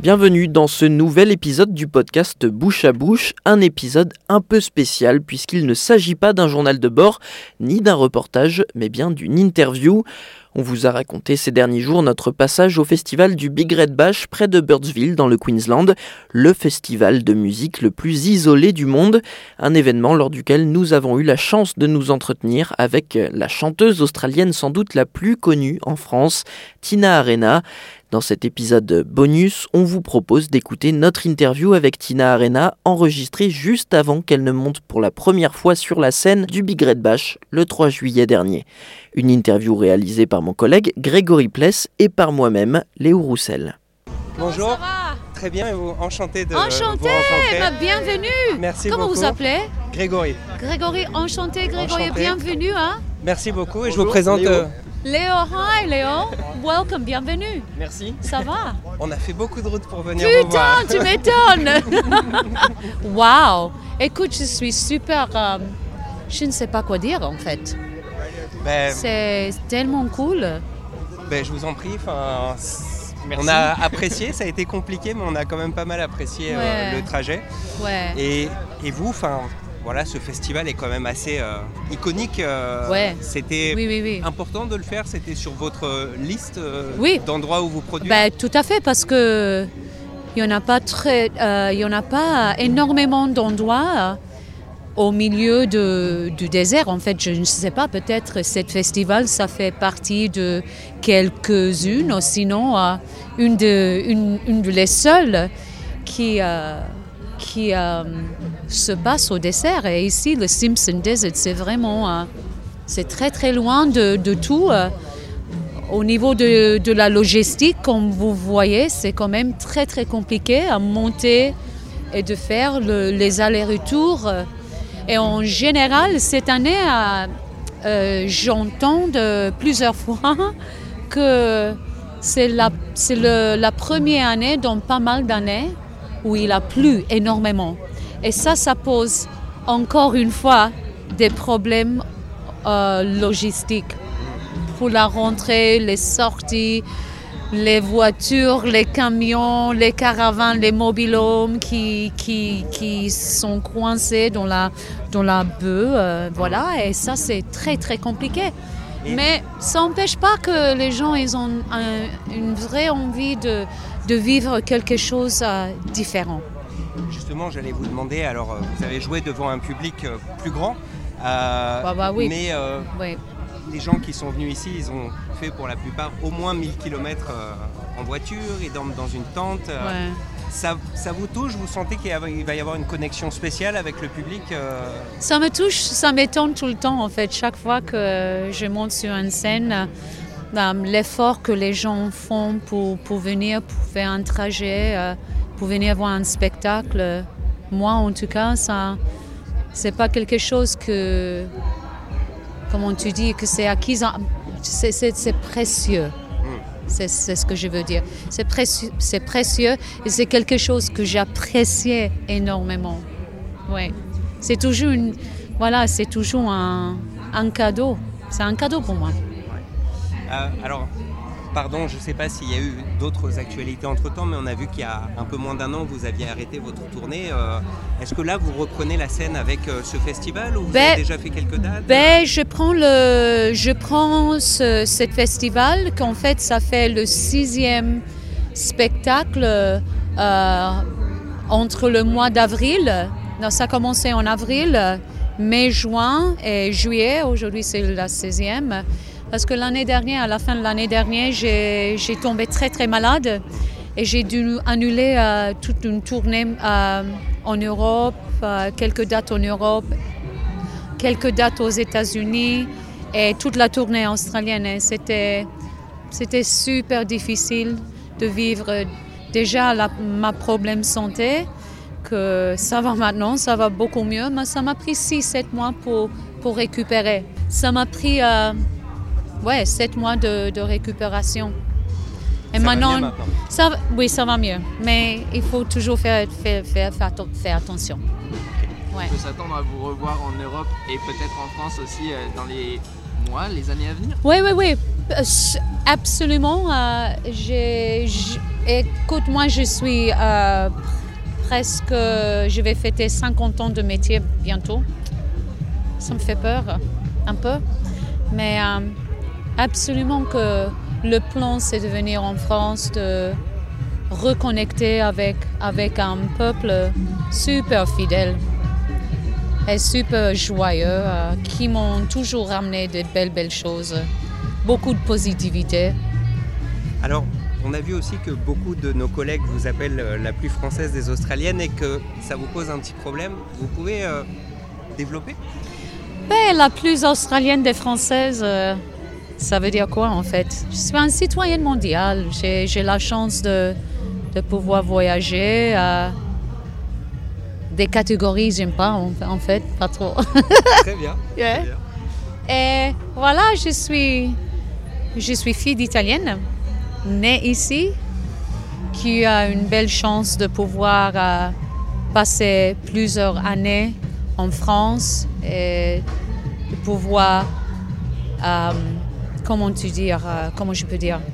Bienvenue dans ce nouvel épisode du podcast Bouche à Bouche, un épisode un peu spécial puisqu'il ne s'agit pas d'un journal de bord ni d'un reportage, mais bien d'une interview. On vous a raconté ces derniers jours notre passage au festival du Big Red Bash près de Birdsville dans le Queensland, le festival de musique le plus isolé du monde, un événement lors duquel nous avons eu la chance de nous entretenir avec la chanteuse australienne sans doute la plus connue en France, Tina Arena. Dans cet épisode bonus, on vous propose d'écouter notre interview avec Tina Arena, enregistrée juste avant qu'elle ne monte pour la première fois sur la scène du Big Red Bash le 3 juillet dernier. Une interview réalisée par mon collègue Grégory Pless et par moi-même, Léo Roussel. Bonjour. Ça va? Très bien, et vous? Enchanté de vous Enchanté, rencontrer. bienvenue. Merci Comment beaucoup. vous appelez? Grégory. Grégory, enchanté. Grégory, Enchanté. bienvenue. Hein? Merci beaucoup et je vous présente... Léo, hi Léo. Welcome, bienvenue. Merci. Ça va? On a fait beaucoup de route pour venir vous voir. Putain, tu m'étonnes. Waouh. Écoute, je suis super... je ne sais pas quoi dire en fait. C'est tellement cool. Je vous en prie. On a apprécié, ça a été compliqué, mais on a quand même pas mal apprécié le trajet. Ouais. Et vous, voilà, ce festival est quand même assez iconique. C'était Oui. important de le faire. C'était sur votre liste d'endroits où vous produisez. Tout à fait, parce que il y en a pas énormément d'endroits au milieu du désert. En fait, je ne sais pas. Peut-être ce festival, ça fait partie de quelques-unes, ou sinon une de les seules qui se passe au désert. Et ici, le Simpson Desert, c'est vraiment c'est très très loin de tout. Au niveau de la logistique, comme vous voyez, c'est quand même très très compliqué à monter et de faire les allers-retours. Et en général, cette année, j'entends plusieurs fois que c'est la première année dans pas mal d'années où il a plu énormément. Et ça pose encore une fois des problèmes logistiques pour la rentrée, les sorties, les voitures, les camions, les caravanes, les mobil-homes qui sont coincés dans la bœuf. Voilà, et ça c'est très très compliqué. Mais ça n'empêche pas que les gens ils ont une vraie envie de vivre quelque chose de différent. Justement, j'allais vous demander, alors vous avez joué devant un public plus grand, oui. mais Oui. les gens qui sont venus ici, ils ont fait pour la plupart au moins 1000 km en voiture, ils dorment dans une tente. Ça vous touche? Vous sentez qu'il va y avoir une connexion spéciale avec le public? Ça me touche, ça m'étonne tout le temps en fait. Chaque fois que je monte sur une scène, l'effort que les gens font pour venir, pour faire un trajet, pour venir voir un spectacle, moi en tout cas, ça, c'est pas quelque chose que, comment tu dis, que c'est acquis, c'est précieux. C'est ce que je veux dire. C'est précieux et c'est quelque chose que j'appréciais énormément. Ouais. C'est toujours un cadeau. C'est un cadeau pour moi. Alors, pardon, je ne sais pas s'il y a eu d'autres actualités entre-temps, mais on a vu qu'il y a un peu moins d'un an, vous aviez arrêté votre tournée. Est-ce que là, vous reprenez la scène avec ce festival ou vous avez déjà fait quelques dates? Je prends ce festival, qu'en fait, ça fait le 6e spectacle entre le mois d'avril. Non, ça a commencé en avril, mai, juin et juillet. Aujourd'hui, c'est la 16e. Parce que l'année dernière, à la fin de l'année dernière, j'ai tombé très très malade et j'ai dû annuler toute une tournée en Europe, quelques dates en Europe, quelques dates aux États-Unis et toute la tournée australienne. Et c'était super difficile de vivre déjà ma problème santé, que ça va maintenant, ça va beaucoup mieux, mais ça m'a pris 6-7 mois pour récupérer. Ça m'a pris 7 mois de récupération. Et maintenant, ça va mieux. Mais il faut toujours faire attention. On peut s'attendre à vous revoir en Europe et peut-être en France aussi dans les les années à venir? Oui. Absolument. Écoute, moi je suis presque, je vais fêter 50 ans de métier bientôt. Ça me fait peur, un peu. Mais absolument que le plan, c'est de venir en France, de reconnecter avec un peuple super fidèle et super joyeux, qui m'ont toujours ramené de belles choses, beaucoup de positivité. Alors, on a vu aussi que beaucoup de nos collègues vous appellent la plus française des Australiennes et que ça vous pose un petit problème. Vous pouvez développer ? Ben, la plus australienne des Françaises, ça veut dire quoi en fait? Je suis une citoyenne mondiale. J'ai la chance de pouvoir voyager. Des catégories, j'aime pas en fait, pas trop. Très bien. Yeah. Très bien. Et voilà, je suis fille d'Italienne, née ici, qui a une belle chance de pouvoir passer plusieurs années en France et de pouvoir, comment je peux dire,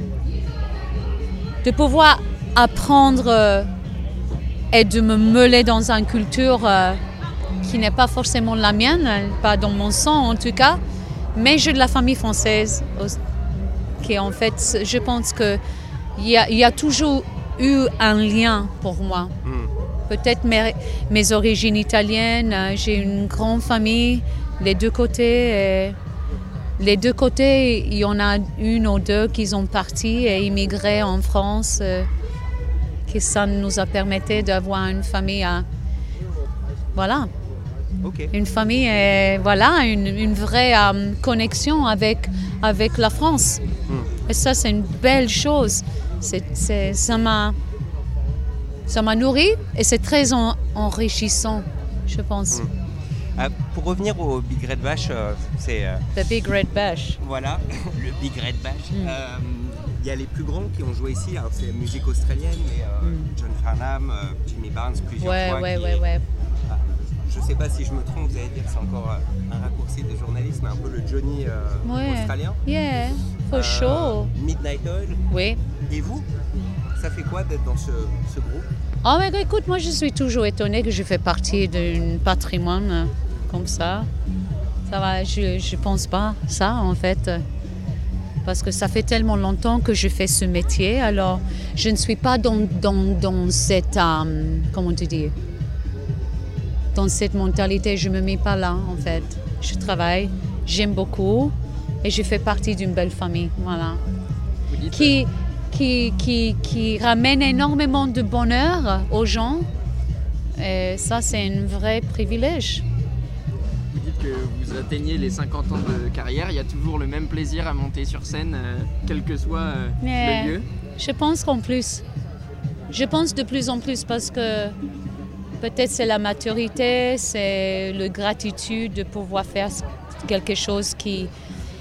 de pouvoir apprendre et de me mêler dans une culture qui n'est pas forcément la mienne, pas dans mon sang en tout cas, mais j'ai de la famille française qui en fait, je pense qu'il y a toujours eu un lien pour moi. Peut-être mes origines italiennes, j'ai une grande famille, les deux côtés. Les deux côtés, il y en a une ou deux qui sont partis et immigrés en France, que ça nous a permis d'avoir une famille, voilà, Okay. une famille et voilà, une vraie connexion avec la France. Et ça, c'est une belle chose. Ça m'a nourri et c'est très enrichissant, je pense. Pour revenir au Big Red Bash, c'est... The Big Red Bash. Voilà, le Big Red Bash. Il y a les plus grands qui ont joué ici, alors c'est la musique australienne, mais John Farnham, Jimmy Barnes, plusieurs fois. Ouais. Je ne sais pas si je me trompe, vous allez dire que c'est encore un raccourci de journalisme, un peu le Johnny australien. Yeah, for sure. Midnight Oil. Oui. Et vous, ça fait quoi d'être dans ce groupe? Oh mais écoute, moi je suis toujours étonnée que je fais partie d'un patrimoine comme ça. Ça va, je pense pas ça en fait. Parce que ça fait tellement longtemps que je fais ce métier, alors je ne suis pas dans cette, comment te dire, dans cette mentalité, je ne me mets pas là en fait. Je travaille, j'aime beaucoup et je fais partie d'une belle famille, voilà. Qui ramène énormément de bonheur aux gens. Et ça, c'est un vrai privilège. Vous dites que vous atteignez les 50 ans de carrière, il y a toujours le même plaisir à monter sur scène, quel que soit le lieu. Je pense qu'en plus. Je pense de plus en plus parce que peut-être c'est la maturité, c'est la gratitude de pouvoir faire quelque chose qui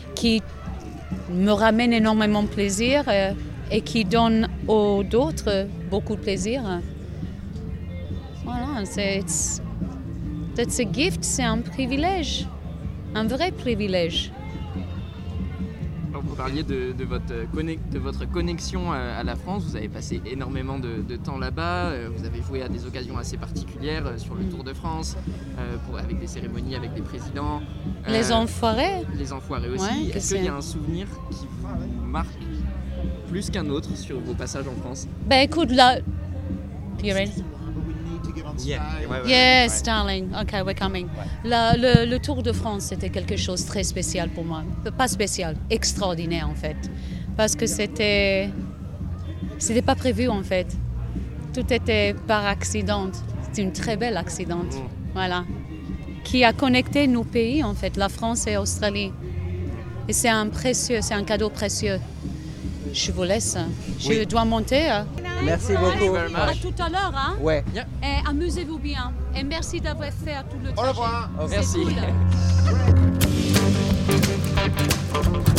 me ramène énormément de plaisir et qui donne aux autres beaucoup de plaisir. Voilà, c'est a gift, c'est un privilège, un vrai privilège. Alors vous parliez de votre connexion à la France, vous avez passé énormément de temps là-bas, vous avez joué à des occasions assez particulières sur le Tour de France, avec des cérémonies, avec des présidents. Les Enfoirés. Les Enfoirés aussi. Ouais, est-ce qu'il y a un souvenir qui vous marque plus qu'un autre sur vos passages en France? Ben écoute, là... You ready? Yeah. Yes, darling. Okay, we're coming. Le Tour de France, c'était quelque chose de très spécial pour moi. Pas spécial, extraordinaire en fait. Parce que c'était pas prévu en fait. Tout était par accident. C'était une très belle accident. Voilà. Qui a connecté nos pays en fait, la France et l'Australie. Et c'est un cadeau précieux. Je vous laisse. Je dois monter. Merci beaucoup. À tout à l'heure. Hein? Ouais. Et amusez-vous bien. Et merci d'avoir fait tout le trajet. Au revoir. C'est Merci. cool.